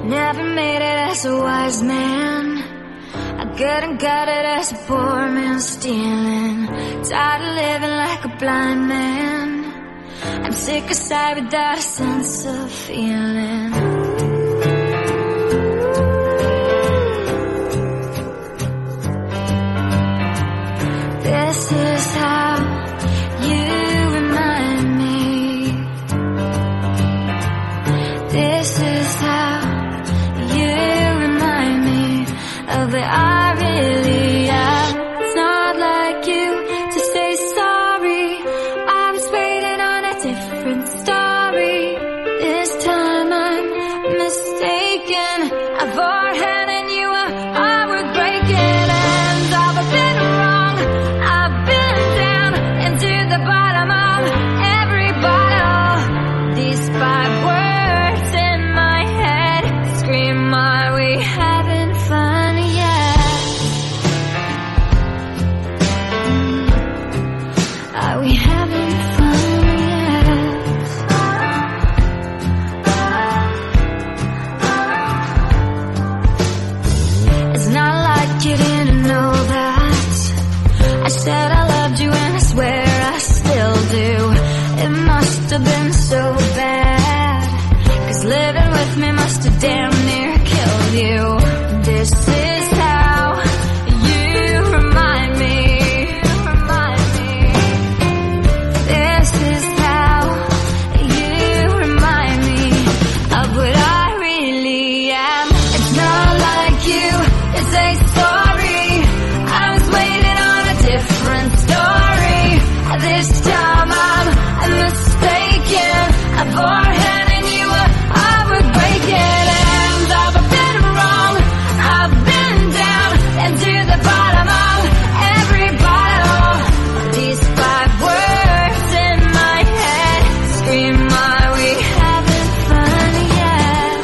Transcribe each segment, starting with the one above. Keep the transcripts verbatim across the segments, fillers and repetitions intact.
Never made it as a wise man. I couldn't cut it as a poor man stealing. Tired of living like a blind man. I'm sick aside without a sense of feeling. This is how you remind me. This is how you remind me of where I really am. It's not like you to say sorry. I was waiting on a different story. This time I'm mistaken. I forehand and you are hard breaking. And I've been wrong, I've been down into the bottom of every bottle. These five words in my head scream, are we having fun yet? Are we having fun yet? It's not like you didn't know that. I said I loved you and I swear I still do. It must have been so bad, 'cause living with me must have damn near killed you. This is how you remind me. Remind me. This is how you remind me of what I really am. It's not like you to say sorry. I was waiting on a different story. This time I'm mistaken. I forehand and you were I would break it. And I've been wrong, I've been down into the bottom of every bottle. These five words in my head scream, are we having fun yet?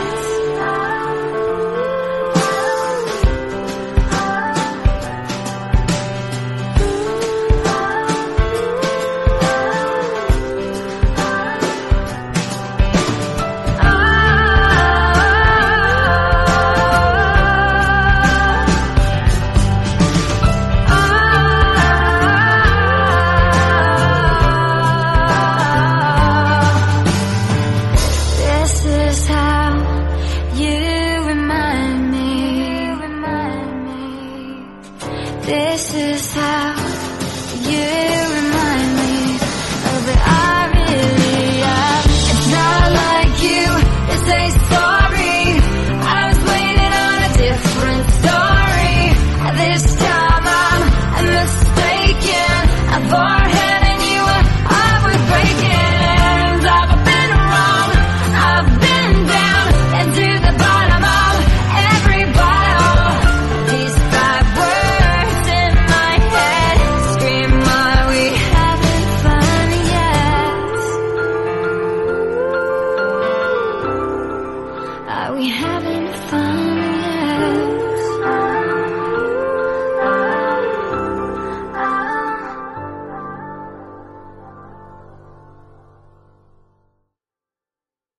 This is how you remind me. Remind me. This is how you remind me of what I really am. It's not like you to say sorry. I was waiting on a different story. This time I'm mistaken. I forehand and you were I was breaking. And I've been wrong, I've been down into the bottom of every bottle. These five words in my head scream, are we having fun yet? Are we having